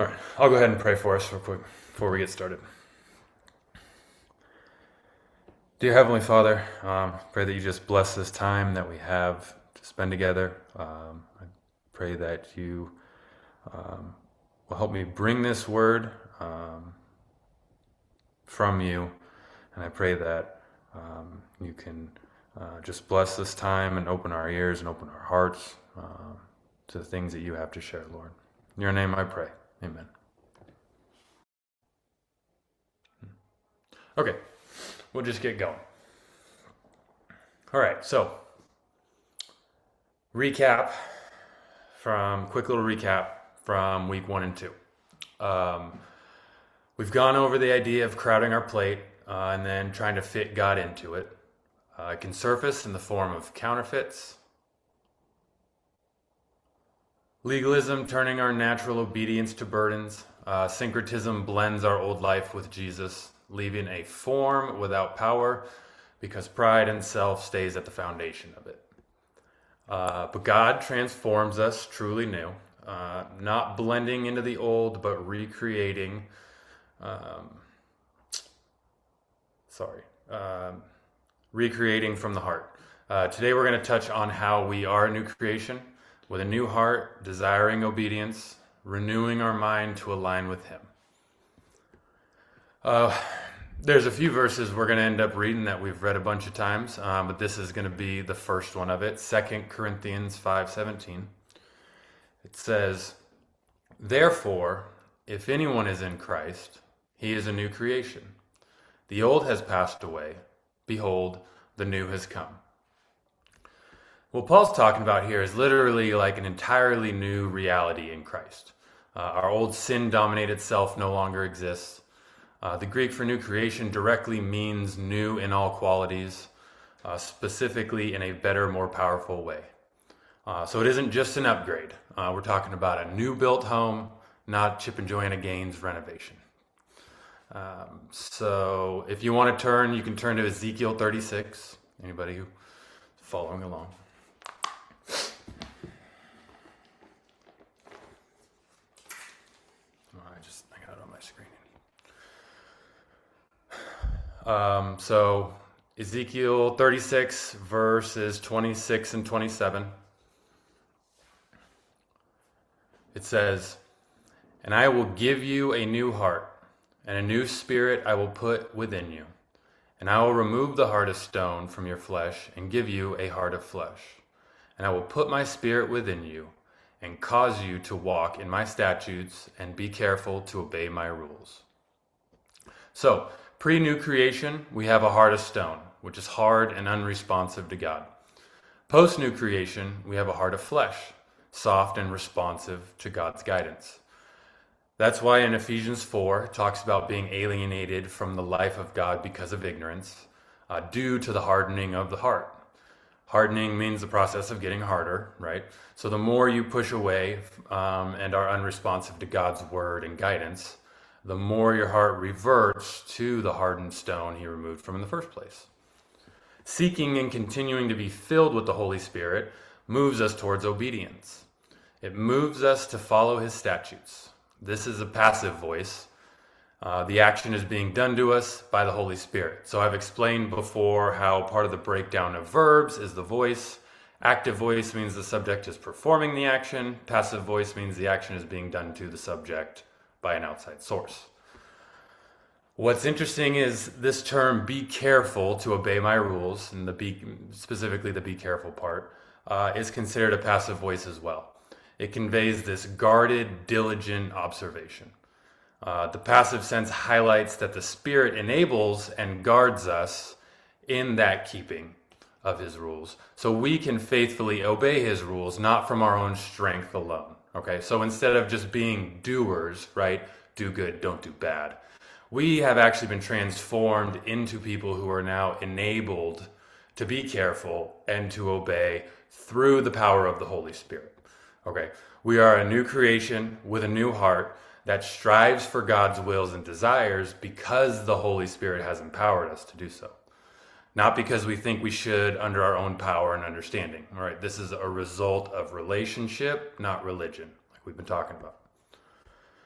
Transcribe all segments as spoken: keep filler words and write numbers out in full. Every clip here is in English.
All right, I'll go ahead and pray for us real quick before we get started. Dear Heavenly Father, um, pray that you just bless this time that we have to spend together. Um, I pray that you um, will help me bring this word um, from you, and I pray that um, you can uh, just bless this time and open our ears and open our hearts uh, to the things that you have to share, Lord. In your name I pray. Amen. Okay, we'll just get going. All right, so recap from quick little recap from week one and two. Um, we've gone over the idea of crowding our plate uh, and then trying to fit God into it. Uh, it can surface in the form of counterfeits, legalism turning our natural obedience to burdens. Uh, syncretism blends our old life with Jesus, leaving a form without power because pride and self stays at the foundation of it. Uh, but God transforms us truly new, uh, not blending into the old, but recreating. Um, sorry, um, recreating from the heart. Uh, today we're going to touch on how we are a new creation with a new heart, desiring obedience, renewing our mind to align with Him. Uh, there's a few verses we're going to end up reading that we've read a bunch of times, um, but this is going to be the first one of it. Second Corinthians five seventeen. It says, "Therefore, if anyone is in Christ, he is a new creation. The old has passed away. Behold, the new has come." What Paul's talking about here is literally like an entirely new reality in Christ. Uh, our old sin-dominated self no longer exists. Uh, the Greek for new creation directly means new in all qualities, uh, specifically in a better, more powerful way. Uh, so it isn't just an upgrade. Uh, we're talking about a new built home, not Chip and Joanna Gaines renovation. Um, so if you want to turn, you can turn to Ezekiel thirty-six. Anybody who's following along. Oh, I just I got it on my screen. Um, so Ezekiel thirty-six, verses twenty-six and twenty-seven. It says, "And I will give you a new heart, and a new spirit I will put within you. And I will remove the heart of stone from your flesh, and give you a heart of flesh. And I will put my spirit within you, and cause you to walk in my statutes, and be careful to obey my rules." So, pre-new creation, we have a heart of stone, which is hard and unresponsive to God. Post-new creation, we have a heart of flesh, soft and responsive to God's guidance. That's why in Ephesians four, it talks about being alienated from the life of God because of ignorance, uh, due to the hardening of the heart. Hardening means the process of getting harder, right? So the more you push away um, and are unresponsive to God's word and guidance, the more your heart reverts to the hardened stone He removed from in the first place. Seeking and continuing to be filled with the Holy Spirit moves us towards obedience. It moves us to follow His statutes. This is a passive voice. Uh, the action is being done to us by the Holy Spirit. So I've explained before how part of the breakdown of verbs is the voice. Active voice means the subject is performing the action. Passive voice means the action is being done to the subject by an outside source. What's interesting is this term, "be careful to obey my rules," and the be, specifically the "be careful" part, uh, is considered a passive voice as well. It conveys this guarded, diligent observation. Uh, the passive sense highlights that the Spirit enables and guards us in that keeping of His rules, so we can faithfully obey His rules, not from our own strength alone. Okay, so instead of just being doers, right, do good, don't do bad, we have actually been transformed into people who are now enabled to be careful and to obey through the power of the Holy Spirit. Okay, we are a new creation with a new heart that strives for God's wills and desires because the Holy Spirit has empowered us to do so. Not because we think we should under our own power and understanding. All right, this is a result of relationship, not religion, like we've been talking about.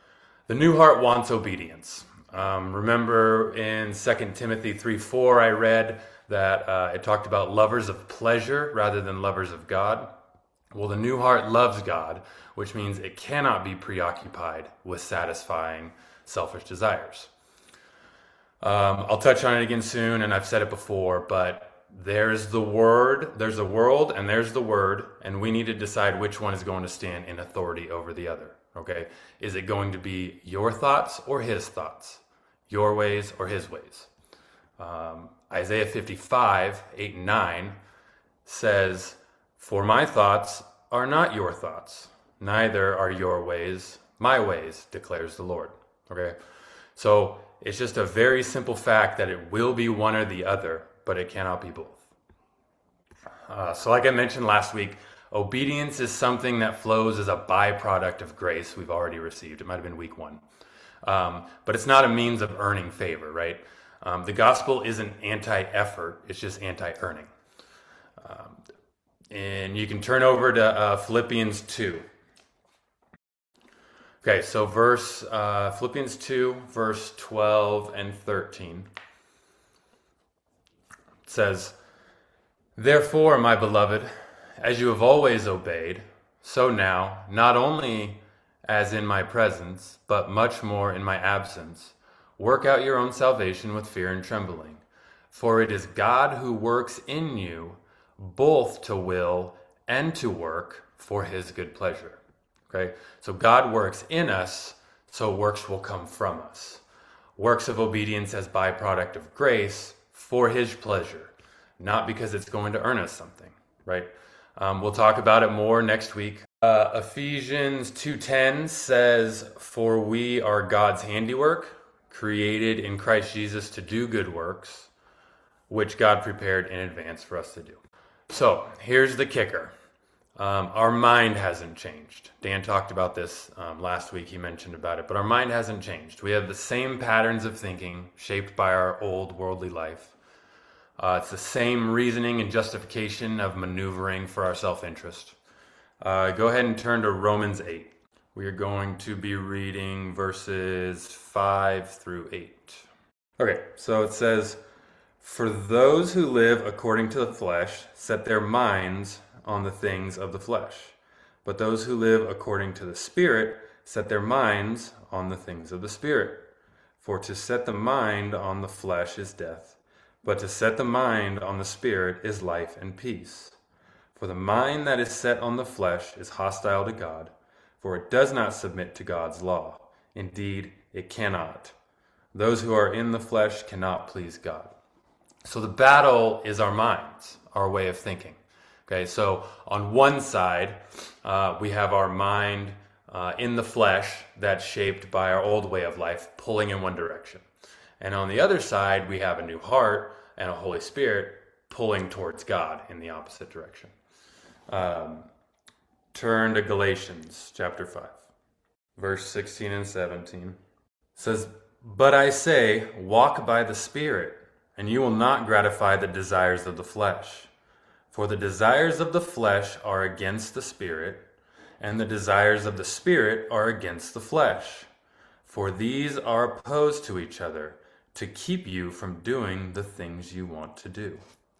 The new heart wants obedience. Um, remember in Second Timothy three four, I read that uh, it talked about lovers of pleasure rather than lovers of God. Well, the new heart loves God, which means it cannot be preoccupied with satisfying selfish desires. Um, I'll touch on it again soon, and I've said it before, but there's the word, there's the world, and there's the word, and we need to decide which one is going to stand in authority over the other, okay? Is it going to be your thoughts or his thoughts? Your ways or his ways? Um, Isaiah fifty-five, eight and nine says, "For my thoughts are not your thoughts, neither are your ways my ways, declares the Lord." Okay? So it's just a very simple fact that it will be one or the other, but it cannot be both. Uh, so like I mentioned last week, obedience is something that flows as a byproduct of grace we've already received. It might have been week one. Um, but it's not a means of earning favor, right? Um, the gospel isn't anti-effort, it's just anti-earning. Um, and you can turn over to uh, Philippians two. Okay, so verse uh, Philippians two, verse twelve and thirteen. It says, "Therefore, my beloved, as you have always obeyed, so now, not only as in my presence, but much more in my absence, work out your own salvation with fear and trembling. For it is God who works in you, both to will and to work for his good pleasure." Okay? So God works in us, so works will come from us. Works of obedience as byproduct of grace for his pleasure, not because it's going to earn us something, right? Um, we'll talk about it more next week. Uh, Ephesians two ten says, "For we are God's handiwork, created in Christ Jesus to do good works, which God prepared in advance for us to do." So here's the kicker. Um, our mind hasn't changed. Dan talked about this um, last week. He mentioned about it, but our mind hasn't changed. We have the same patterns of thinking shaped by our old worldly life. Uh, it's the same reasoning and justification of maneuvering for our self-interest. Uh, go ahead and turn to Romans eight. We are going to be reading verses five through eight. Okay, so it says, "For those who live according to the flesh set their minds on the things of the flesh, but those who live according to the Spirit set their minds on the things of the Spirit. For to set the mind on the flesh is death, but to set the mind on the Spirit is life and peace. For the mind that is set on the flesh is hostile to God, for it does not submit to God's law. Indeed, it cannot. Those who are in the flesh cannot please God." So the battle is our minds, our way of thinking. Okay, so on one side, uh, we have our mind uh, in the flesh that's shaped by our old way of life, pulling in one direction. And on the other side, we have a new heart and a Holy Spirit pulling towards God in the opposite direction. Um, turn to Galatians chapter five, verse sixteen and seventeen. It says, "But I say, walk by the Spirit, and you will not gratify the desires of the flesh. For the desires of the flesh are against the Spirit, and the desires of the Spirit are against the flesh. For these are opposed to each other, to keep you from doing the things you want to do."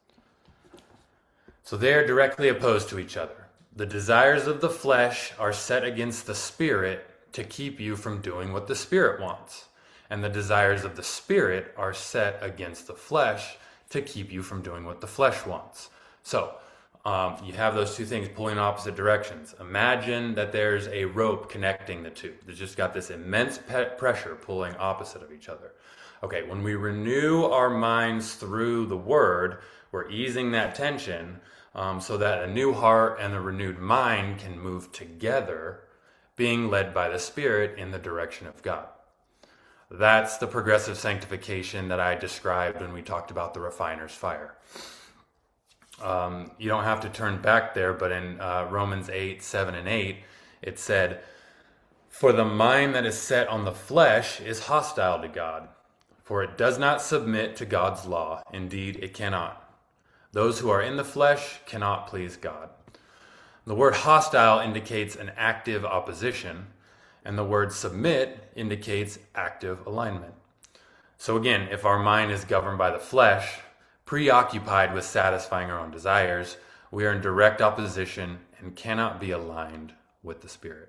So they are directly opposed to each other. The desires of the flesh are set against the Spirit to keep you from doing what the Spirit wants. And the desires of the Spirit are set against the flesh to keep you from doing what the flesh wants. So, um, you have those two things pulling in opposite directions. Imagine that there's a rope connecting the two. There's just got this immense pe- pressure pulling opposite of each other. Okay, when we renew our minds through the Word, we're easing that tension um, so that a new heart and a renewed mind can move together, being led by the Spirit in the direction of God. That's the progressive sanctification that I described when we talked about the refiner's fire. Um, you don't have to turn back there, but in uh, Romans eight, seven and eight, it said, "For the mind that is set on the flesh is hostile to God, for it does not submit to God's law. Indeed, it cannot. Those who are in the flesh cannot please God." The word hostile indicates an active opposition, And the word submit indicates active alignment. So again, if our mind is governed by the flesh, preoccupied with satisfying our own desires, we are in direct opposition and cannot be aligned with the Spirit.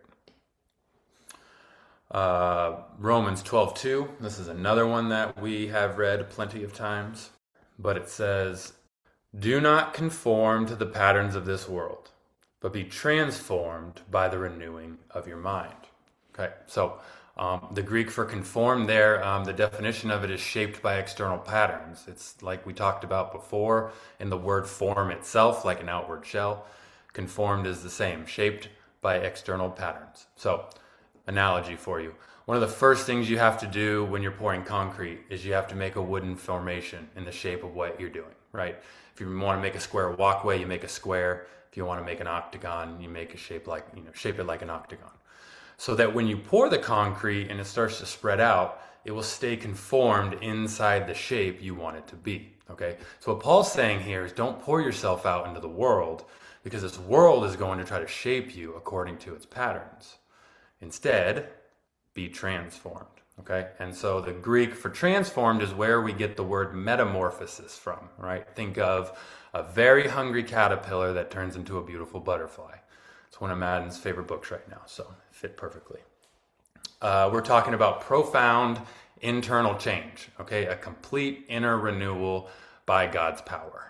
Uh, Romans twelve two, this is another one that we have read plenty of times, but it says, "Do not conform to the patterns of this world, but be transformed by the renewing of your mind." Okay, so um, the Greek for conform there, um, the definition of it is shaped by external patterns. It's like we talked about before in the word form itself, like an outward shell. Conformed is the same, shaped by external patterns. So, analogy for you. One of the first things you have to do when you're pouring concrete is you have to make a wooden formation in the shape of what you're doing, right? If you want to make a square walkway, you make a square. If you want to make an octagon, you make a shape like, you know, shape it like an octagon. So that when you pour the concrete and it starts to spread out, it will stay conformed inside the shape you want it to be, okay? So what Paul's saying here is don't pour yourself out into the world, because this world is going to try to shape you according to its patterns. Instead, be transformed, okay? And so the Greek for transformed is where we get the word metamorphosis from, right? Think of a very hungry caterpillar that turns into a beautiful butterfly. It's one of Madden's favorite books right now, so it fit perfectly. Uh, we're talking about profound internal change, okay? A complete inner renewal by God's power.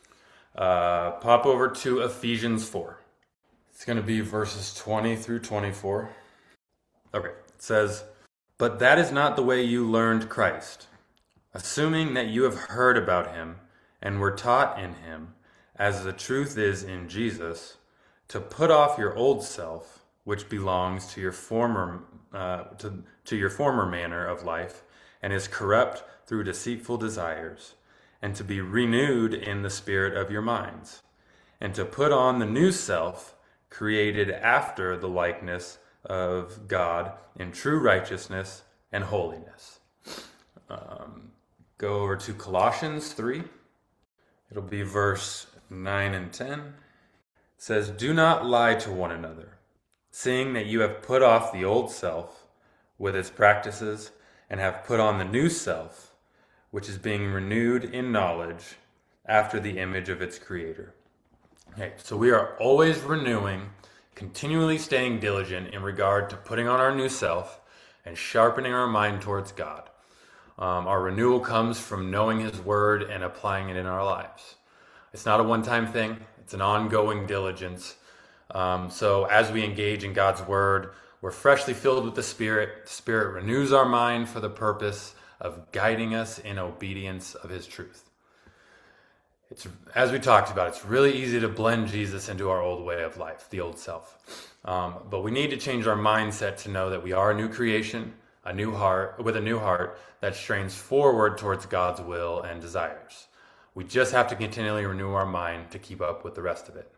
Uh, pop over to Ephesians four. It's going to be verses twenty through twenty-four. Okay, it says, "But that is not the way you learned Christ, assuming that you have heard about him and were taught in him, as the truth is in Jesus, to put off your old self, which belongs to your former uh, to, to your former manner of life, and is corrupt through deceitful desires, and to be renewed in the spirit of your minds, and to put on the new self, created after the likeness of God in true righteousness and holiness." Um, go over to Colossians three. It'll be verse nine and ten. It says, "Do not lie to one another, seeing that you have put off the old self with its practices and have put on the new self, which is being renewed in knowledge after the image of its creator." Okay, so we are always renewing, continually staying diligent in regard to putting on our new self and sharpening our mind towards God. Um, our renewal comes from knowing his word and applying it in our lives. It's not a one-time thing. It's an ongoing diligence. Um, so as we engage in God's word, we're freshly filled with the Spirit. The Spirit renews our mind for the purpose of guiding us in obedience of his truth. It's, as we talked about, it's really easy to blend Jesus into our old way of life, the old self. Um, but we need to change our mindset to know that we are a new creation, a new heart, with a new heart that strains forward towards God's will and desires. We just have to continually renew our mind to keep up with the rest of it.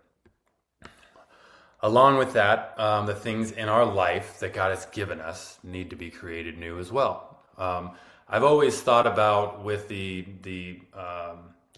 Along with that, um, the things in our life that God has given us need to be created new as well. Um, I've always thought about with the the um,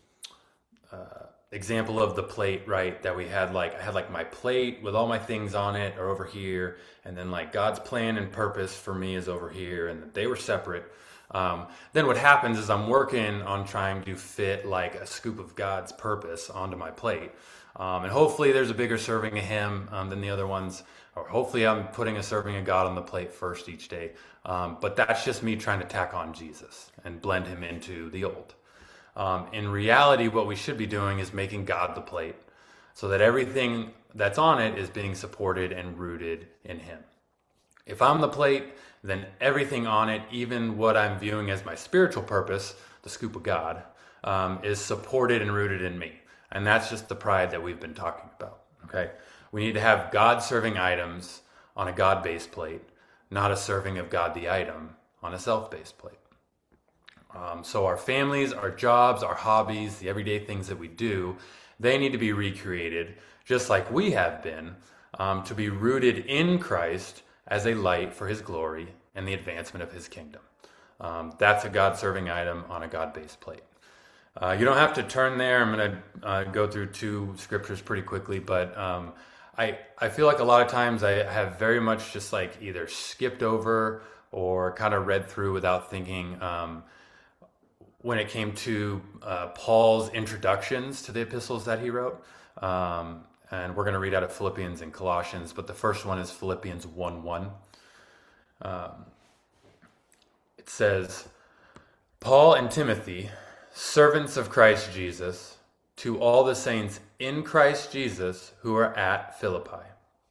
uh, example of the plate, right? That we had like I had like my plate with all my things on it are over here, and then like God's plan and purpose for me is over here, and they were separate. Um, then what happens is I'm working on trying to fit like a scoop of God's purpose onto my plate. Um, and hopefully there's a bigger serving of him um, than the other ones, or hopefully I'm putting a serving of God on the plate first each day. Um, but that's just me trying to tack on Jesus and blend him into the old. Um, in reality, what we should be doing is making God the plate so that everything that's on it is being supported and rooted in him. If I'm the plate, then everything on it, even what I'm viewing as my spiritual purpose, the scoop of God, um, is supported and rooted in me. And that's just the pride that we've been talking about, okay? We need to have God-serving items on a God-based plate, not a serving of God the item on a self-based plate. Um, so our families, our jobs, our hobbies, the everyday things that we do, they need to be recreated, just like we have been, um, to be rooted in Christ as a light for his glory and the advancement of his kingdom. Um, that's a God-serving item on a God-based plate. Uh, you don't have to turn there. I'm going to uh, go through two scriptures pretty quickly, but um, I, I feel like a lot of times I have very much just like either skipped over or kind of read through without thinking. Um, when it came to uh, Paul's introductions to the epistles that he wrote. Um, and we're going to read out of Philippians and Colossians, but the first one is Philippians one one. Um, it says, Paul and Timothy, servants of Christ Jesus, to all the saints in Christ Jesus who are at Philippi.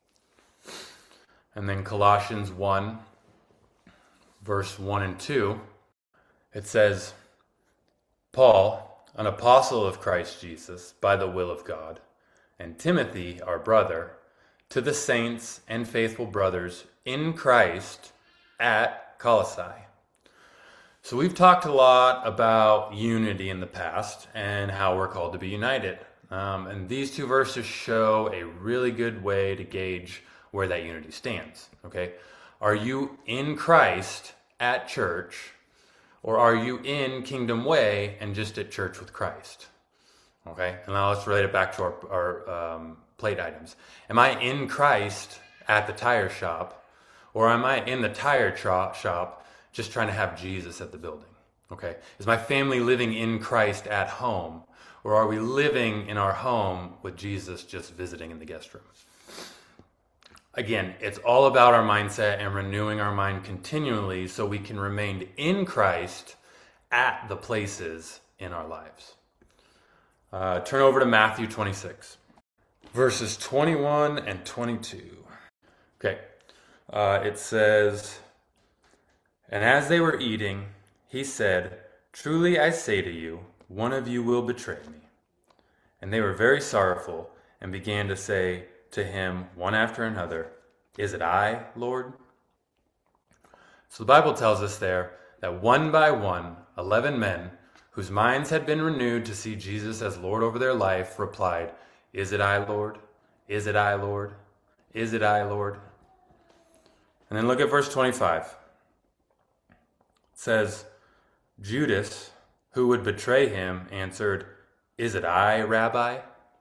And then Colossians one, verse one and two, it says, Paul, an apostle of Christ Jesus, by the will of God, and Timothy, our brother, to the saints and faithful brothers in Christ at Colossae. So we've talked a lot about unity in the past and how we're called to be united. Um, and these two verses show a really good way to gauge where that unity stands. Okay, are you in Christ at church? Or are you in Kingdom Way and just at church with Christ? Okay, and now let's relate it back to our, our um, plate items. Am I in Christ at the tire shop? Or am I in the tire tro- shop just trying to have Jesus at the building? Okay, is my family living in Christ at home? Or are we living in our home with Jesus just visiting in the guest room? Again, it's all about our mindset and renewing our mind continually so we can remain in Christ at the places in our lives. Uh, turn over to Matthew twenty-six, verses twenty-one and twenty-two. Okay, uh, it says, And as they were eating, he said, Truly I say to you, one of you will betray me. And they were very sorrowful and began to say to him, one after another, Is it I, Lord? So the Bible tells us there that one by one, eleven men, whose minds had been renewed to see Jesus as Lord over their life, replied, Is it I, Lord? Is it I, Lord? Is it I, Lord? And then look at verse twenty-five. It says, Judas, who would betray him, answered, Is it I, Rabbi?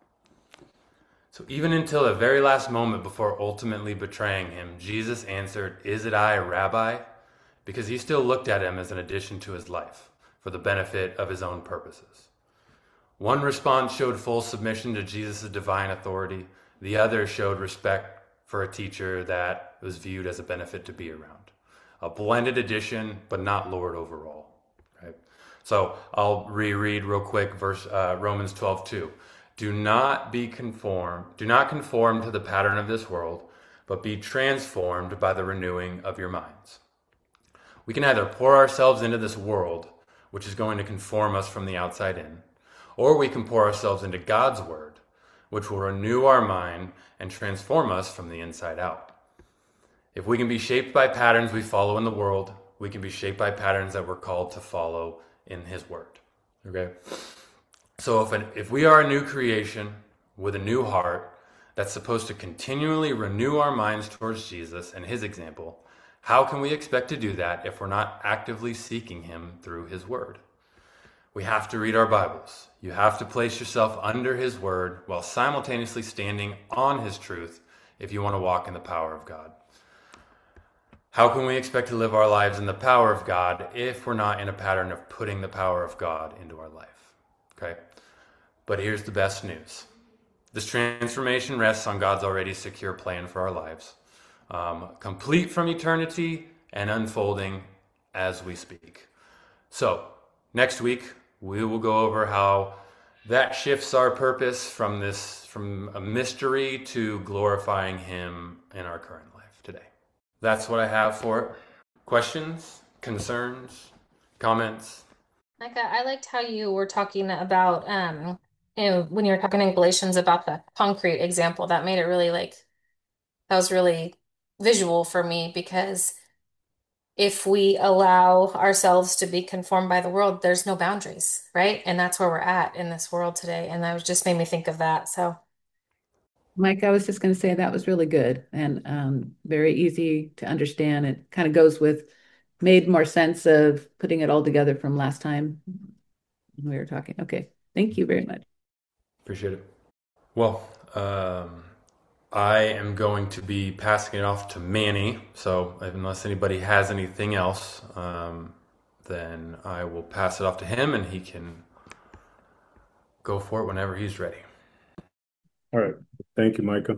So even until the very last moment before ultimately betraying him, Jesus answered, Is it I, Rabbi? Because he still looked at him as an addition to his life for the benefit of his own purposes. One response showed full submission to Jesus' divine authority. The other showed respect for a teacher that was viewed as a benefit to be around. A blended addition, but not Lord over all. Right? So I'll reread real quick verse uh, Romans twelve two. Do not be conformed, do not conform to the pattern of this world, but be transformed by the renewing of your minds. We can either pour ourselves into this world, which is going to conform us from the outside in, or we can pour ourselves into God's word, which will renew our mind and transform us from the inside out. If we can be shaped by patterns we follow in the world, we can be shaped by patterns that we're called to follow in his word. Okay? So if, an, if we are a new creation with a new heart that's supposed to continually renew our minds towards Jesus and his example, how can we expect to do that if we're not actively seeking him through his word? We have to read our Bibles. You have to place yourself under his word while simultaneously standing on his truth if you want to walk in the power of God. How can we expect to live our lives in the power of God if we're not in a pattern of putting the power of God into our life? Okay? But here's the best news. This transformation rests on God's already secure plan for our lives, um, complete from eternity and unfolding as we speak. So, next week, we will go over how that shifts our purpose from this, from a mystery to glorifying him in our current life today. That's what I have for it. Questions, concerns, comments? Micah, I liked how you were talking about, um, you know, when you were talking in Galatians about the concrete example, that made it really like, that was really visual for me because if we allow ourselves to be conformed by the world, there's no boundaries, right? And that's where we're at in this world today. And that was just made me think of that. So, Mike, I was just going to say that was really good and um, very easy to understand. It kind of goes with, made more sense of putting it all together from last time we were talking. Okay. Thank you very much. Appreciate it. Well, um, I am going to be passing it off to Manny. So unless anybody has anything else, um, then I will pass it off to him and he can go for it whenever he's ready. All right. Thank you, Micah.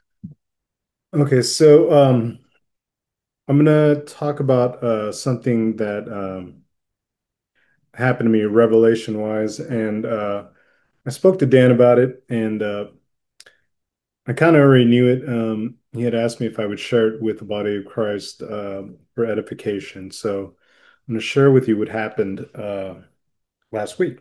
Okay, so um, I'm gonna talk about uh, something that um, happened to me revelation wise, and uh, I spoke to Dan about it, and uh, I kind of already knew it. Um, he had asked me if I would share it with the body of Christ uh, for edification. So I'm going to share with you what happened uh, last week.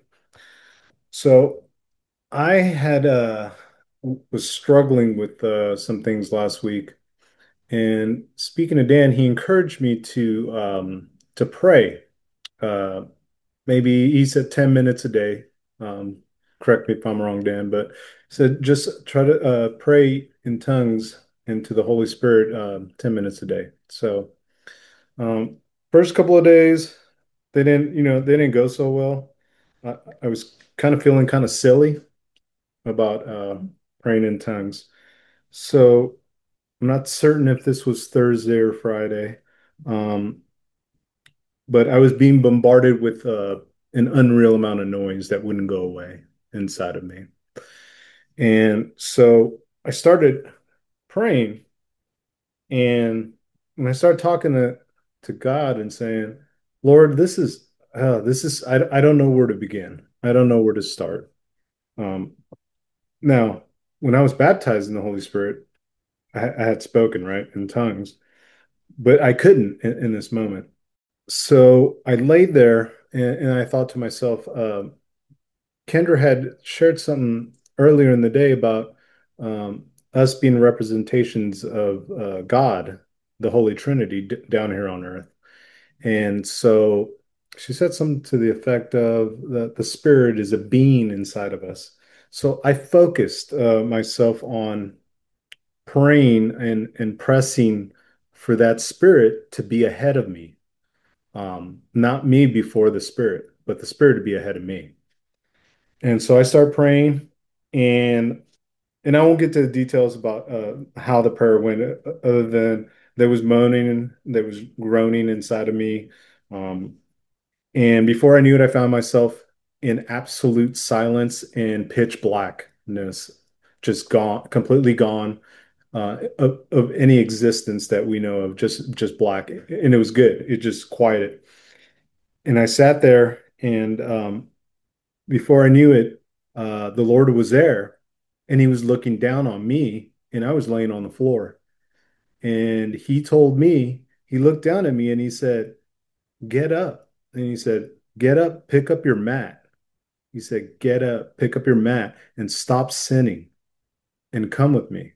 So I had uh, was struggling with uh, some things last week, and speaking to Dan, he encouraged me to um, to pray. Uh, maybe he said ten minutes a day. Um, correct me if I'm wrong, Dan, but he said just try to uh, pray in tongues into the Holy Spirit um, ten minutes a day. So um, first couple of days, they didn't, you know, they didn't go so well. I, I was kind of feeling kind of silly about uh, praying in tongues. So I'm not certain if this was Thursday or Friday. Um, but I was being bombarded with uh, an unreal amount of noise that wouldn't go away inside of me. And so I started praying, and when I started talking to, to God and saying, Lord, this is uh, this is I, I don't know where to begin. I don't know where to start. Um, now, when I was baptized in the Holy Spirit, I, I had spoken right in tongues, but I couldn't in, in this moment. So I laid there and, and I thought to myself, uh, Kendra had shared something earlier in the day about um, us being representations of uh, God, the Holy Trinity, d down here on earth. And so she said something to the effect of that the Spirit is a being inside of us. So I focused uh, myself on praying and, and pressing for that Spirit to be ahead of me. Um, not me before the Spirit, but the Spirit to be ahead of me. And so I start praying, and and I won't get to the details about uh, how the prayer went, uh, other than there was moaning and there was groaning inside of me. Um, and before I knew it, I found myself in absolute silence and pitch blackness, just gone, completely gone uh, of, of any existence that we know of, just just black. And it was good. It just quieted. And I sat there, and um, before I knew it, uh, the Lord was there, and he was looking down on me, and I was laying on the floor. And he told me, he looked down at me and he said, Get up. And he said, Get up, pick up your mat. He said, Get up, pick up your mat and stop sinning and come with me.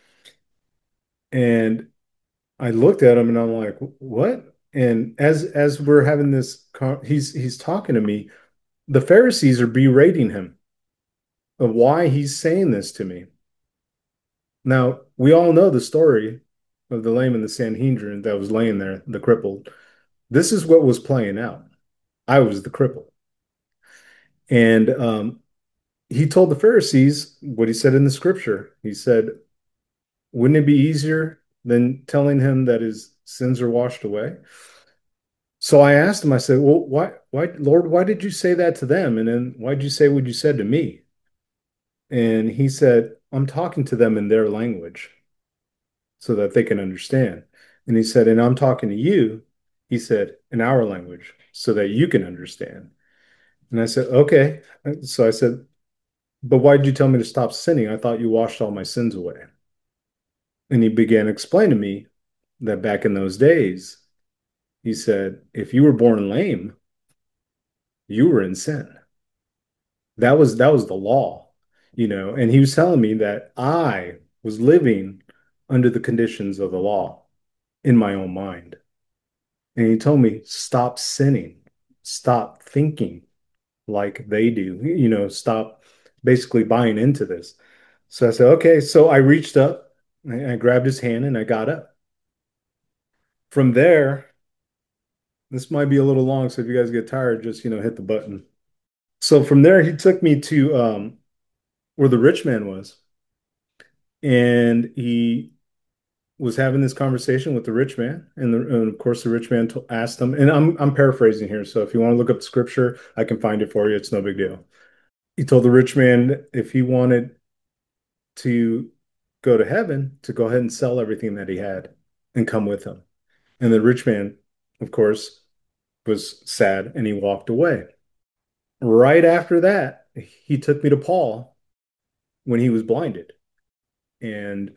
And I looked at him and I'm like, What? And as as we're having this, he's he's talking to me, the Pharisees are berating him of why he's saying this to me. Now, we all know the story of the lame and the Sanhedrin that was laying there, the crippled. This is what was playing out. I was the cripple. And um, he told the Pharisees what he said in the scripture. He said, Wouldn't it be easier than telling him that his sins are washed away? So I asked him, I said, Well, why, why, Lord, why did you say that to them? And then why did you say what you said to me? And he said, I'm talking to them in their language so that they can understand. And he said, and I'm talking to you, he said, in our language so that you can understand. And I said, okay. So I said, but why did you tell me to stop sinning? I thought you washed all my sins away. And he began to explain to me that back in those days, he said, if you were born lame, you were in sin. That was that was the law, you know. And he was telling me that I was living under the conditions of the law in my own mind. And he told me, stop sinning, stop thinking like they do, you know, stop basically buying into this. So I said, okay. So I reached up, I grabbed his hand and I got up. From there, this might be a little long. So if you guys get tired, just, you know, hit the button. So from there, he took me to um, where the rich man was. And he was having this conversation with the rich man, and, the, and of course the rich man to asked him, and I'm I'm paraphrasing here, so if you want to look up the scripture, I can find it for you. It's no big deal. He told the rich man if he wanted to go to heaven, to go ahead and sell everything that he had and come with him. And the rich man, of course, was sad and he walked away. Right after that, he took me to Paul when he was blinded. And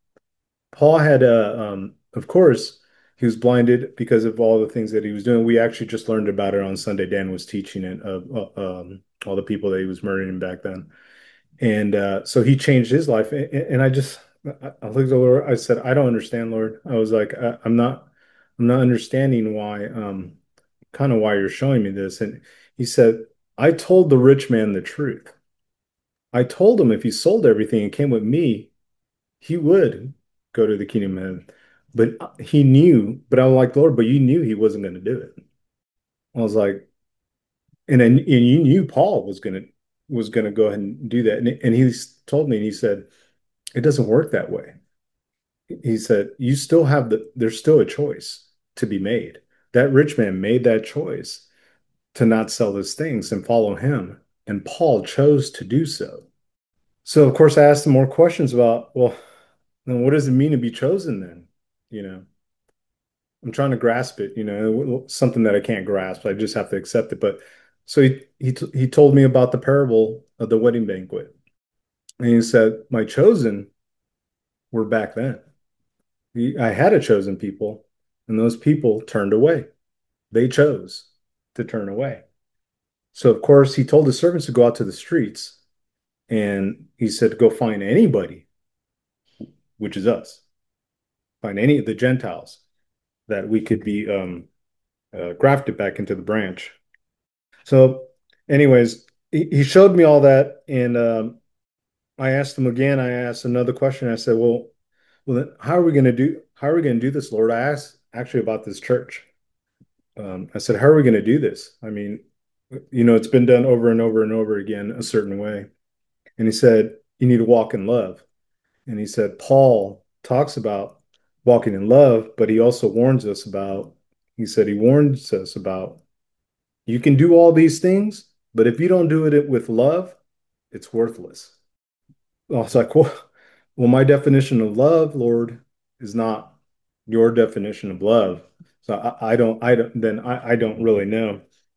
Paul had a, um, of course, he was blinded because of all the things that he was doing. We actually just learned about it on Sunday. Dan was teaching it of uh, um, all the people that he was murdering back then. And uh, so he changed his life. And, and I just, I, I looked at the Lord. I said, I don't understand, Lord. I was like, I, I'm not, I'm not understanding why, um, kind of why you're showing me this. And he said, I told the rich man the truth. I told him if he sold everything and came with me, he would go to the kingdom of heaven. But he knew, but I was like, Lord, but you knew he wasn't going to do it. I was like, and then, and you knew Paul was going to was going to go ahead and do that. And, and he told me, and he said, it doesn't work that way. He said, you still have the, there's still a choice to be made. That rich man made that choice to not sell his things and follow him. And Paul chose to do so. So, of course, I asked him more questions about, well, then what does it mean to be chosen then? You know, I'm trying to grasp it, you know, something that I can't grasp. I just have to accept it. But so he he he told me about the parable of the wedding banquet. And he said, my chosen were back then. I had a chosen people, and those people turned away. They chose to turn away. So, of course, he told his servants to go out to the streets, and he said, go find anybody, which is us, find any of the Gentiles that we could be um, uh, grafted back into the branch. So, anyways, he, he showed me all that, and um, I asked him again. I asked another question. I said, "Well, well, then how are we going to do? How are we going to do this, Lord?" I asked actually about this church. Um, I said, "How are we going to do this? I mean, you know, it's been done over and over and over again a certain way." And he said, "You need to walk in love." And he said, Paul talks about walking in love, but he also warns us about. He said he warns us about you can do all these things, but if you don't do it with love, it's worthless. I was like, well, well, my definition of love, Lord, is not your definition of love. So I, I don't, I don't, then I, I don't really know.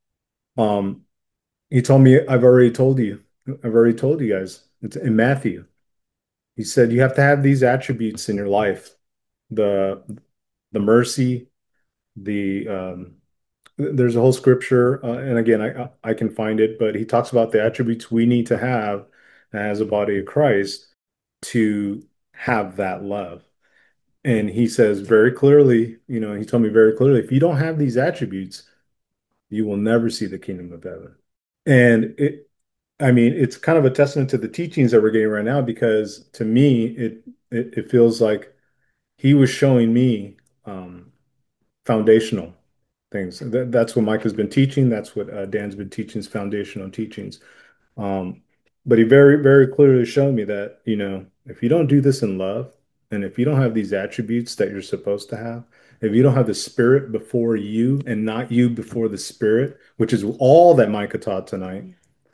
Um, he told me, I've already told you, I've already told you guys. It's in Matthew. He said you have to have these attributes in your life: the the mercy, the um, there's a whole scripture, uh, and again, I I can find it, but he talks about the attributes we need to have as a body of Christ to have that love. And he says very clearly, you know, he told me very clearly, if you don't have these attributes, you will never see the kingdom of heaven. And it, I mean, it's kind of a testament to the teachings that we're getting right now, because to me, it it, it feels like he was showing me um, foundational things. That, that's what Mike has been teaching. That's what uh, Dan's been teaching, is foundational teachings. Um, but he very, very clearly showed me that, you know, if you don't do this in love, and if you don't have these attributes that you're supposed to have, if you don't have the spirit before you and not you before the spirit, which is all that Micah taught tonight,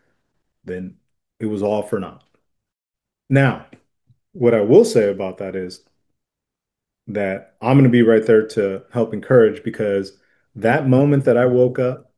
then it was all for naught. Now, what I will say about that is that I'm going to be right there to help encourage, because that moment that I woke up,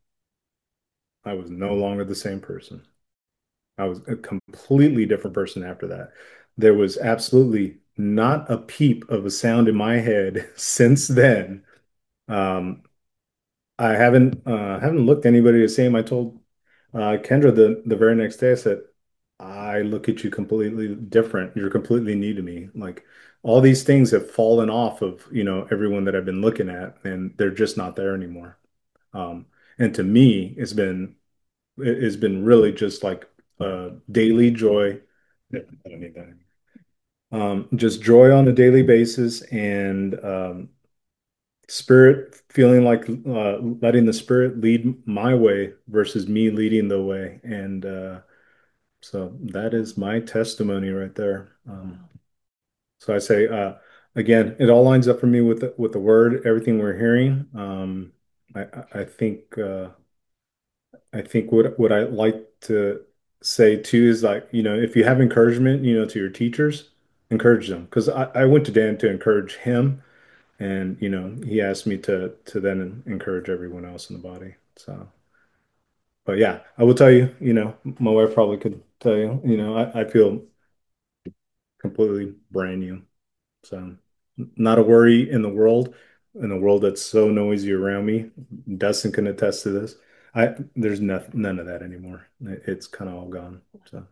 I was no longer the same person. I was a completely different person after that. There was absolutely not a peep of a sound in my head since then. Um, I haven't uh, haven't looked anybody the same. I told uh, Kendra the the very next day, I said, I look at you completely different. You're completely new to me. Like, all these things have fallen off of, you know, everyone that I've been looking at, and they're just not there anymore. Um, and to me, it's been it's been really just like uh, daily joy. I don't need that. Um, just joy on a daily basis, and um, spirit, feeling like uh, letting the spirit lead my way versus me leading the way. And uh, so that is my testimony right there. Um, So I say, uh, again, it all lines up for me with the, with the word, everything we're hearing. Um, I, I I think, uh, I think what, what I like to say too is like, you know, if you have encouragement, you know, to your teachers, encourage them. Because I, I went to Dan to encourage him, and you know, he asked me to to then encourage everyone else in the body. So, but yeah, I will tell you, you know, my wife probably could tell you, you know, I, I feel completely brand new. So not a worry in the world, in a world that's so noisy around me. Dustin can attest to this. I there's no, none of that anymore. It- It's kind of all gone. So,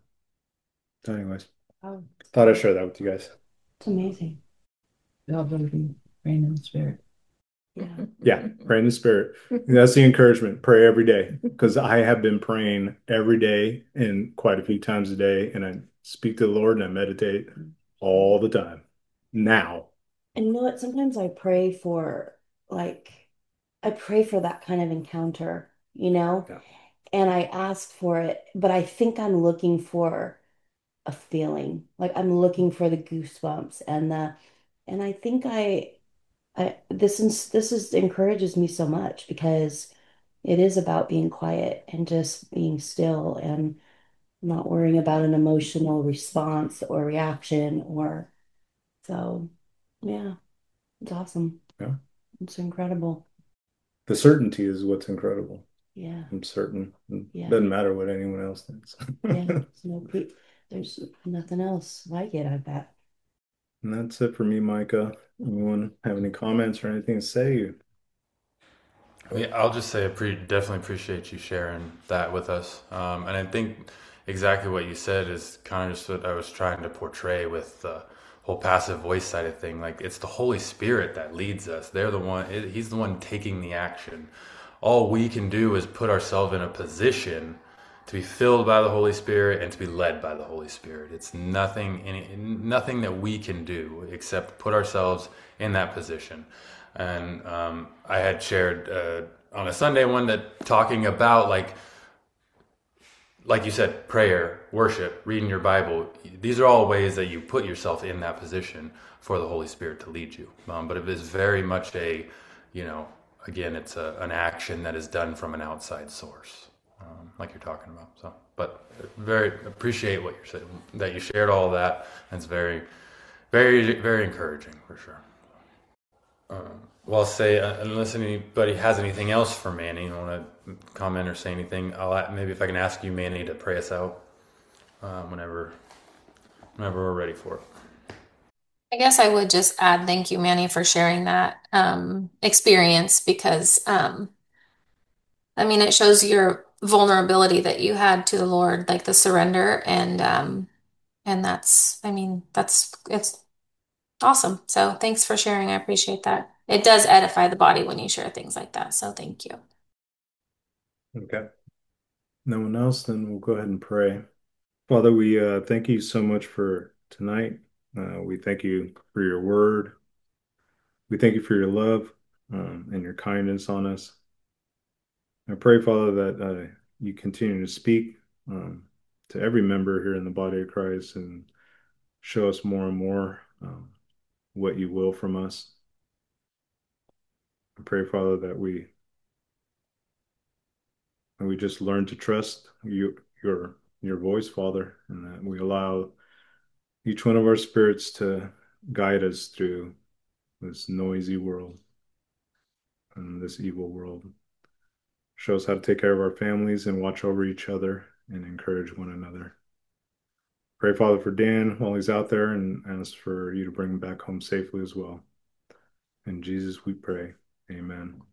so anyways, Oh, thought I'd share that with you guys. it's amazing. God believe, rain in the spirit. Yeah. Yeah, pray in the spirit. That's the encouragement. Pray every day because I have been praying every day and quite a few times a day, and I speak to the Lord and I meditate all the time. Now, And you know what? Sometimes I pray for like I pray for that kind of encounter, you know, yeah, and I ask for it, but I think I'm looking for a feeling. Like I'm looking for the goosebumps and the and I think I I this is this is encourages me so much because it is about being quiet and just being still and not worrying about an emotional response or reaction or so yeah, it's awesome. yeah. It's incredible. The certainty is what's incredible. Yeah. I'm certain. It Yeah. doesn't matter what anyone else thinks. Yeah. There's no pre there's nothing else like it, I bet. And that's it for me, Micah. Anyone have any comments or anything to say? Yeah, I'll just say I pre- definitely appreciate you sharing that with us. Um, and I think exactly what you said is kind of just what I was trying to portray with the whole passive voice side of thing. Like it's the Holy Spirit that leads us. They're the one, it, he's the one taking the action. All we can do is put ourselves in a position to be filled by the Holy Spirit and to be led by the Holy Spirit. It's nothing, any, nothing that we can do except put ourselves in that position. And um, I had shared uh, on a Sunday one that talking about like like you said, prayer, worship, reading your Bible. These are all ways that you put yourself in that position for the Holy Spirit to lead you. Um, but it is very much a, you know, again, it's a, an action that is done from an outside source, um, like you're talking about. So, but very appreciate what you're saying, that you shared all of that. It's very, very, very encouraging for sure. Um, well, I'll say uh, unless anybody has anything else for Manny, you want to comment or say anything, I'll a- maybe if I can ask you, Manny, to pray us out um, whenever whenever we're ready for it. I guess I would just add thank you, Manny, for sharing that um, experience because um, I mean it shows your vulnerability that you had to the Lord, like the surrender, and um, and that's I mean that's it's awesome. So thanks for sharing. I appreciate that. It does edify the body when you share things like that. So thank you. Okay. No one else, then we'll go ahead and pray. Father, we uh, thank you so much for tonight. Uh, we thank you for your word. We thank you for your love um, and your kindness on us. I pray, Father, that uh, you continue to speak um, to every member here in the body of Christ and show us more and more um, what you will from us. I pray, Father, that we that we just learn to trust you, your your voice, Father, and that we allow each one of our spirits to guide us through this noisy world and this evil world. Show us how to take care of our families and watch over each other and encourage one another. Pray, Father, for Dan while he's out there and ask for you to bring him back home safely as well. In Jesus we pray. Amen.